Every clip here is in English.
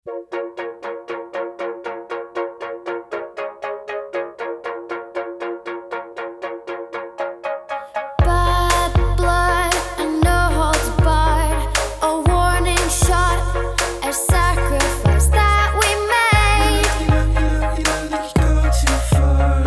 Bad blood and no holds barred, a warning shot, a sacrifice that we made. That you go too far.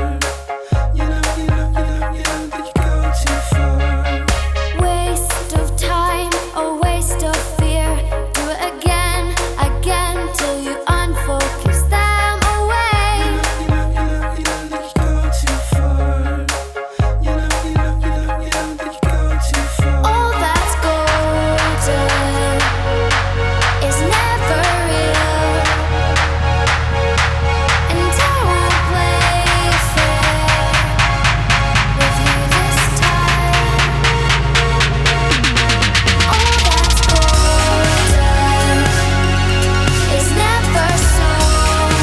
That you go too far. Waste of time, a waste of fear. Do it again, again, till you unfocus them away. That you go too far. That you go too far. All that's golden is never real, and I will play fair with you this time. All that's golden is never sold,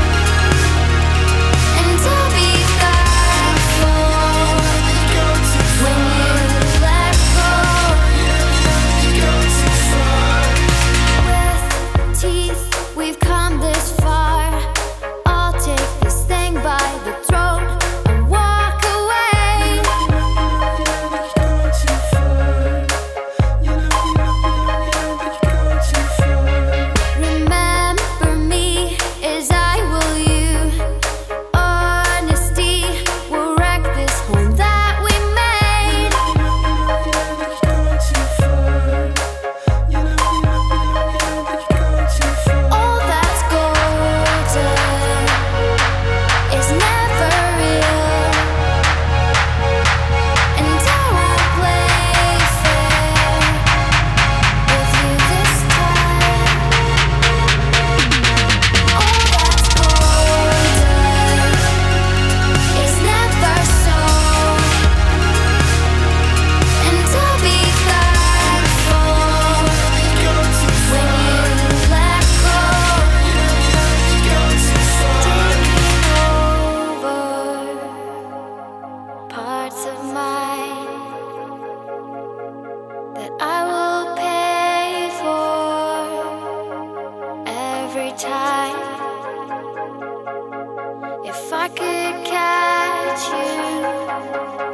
and I'll be thankful when you let go. With teeth, we've come this far. I'll take this thing by the throat and walk away. Remember me as I will you. Honesty will wreck this home that we made. All that's golden is never real, and I will play fair with you this time. All that's golden is never sold, and I'll be thankful when you let go. Taking over parts of mine that I will pay for every time. If I could catch you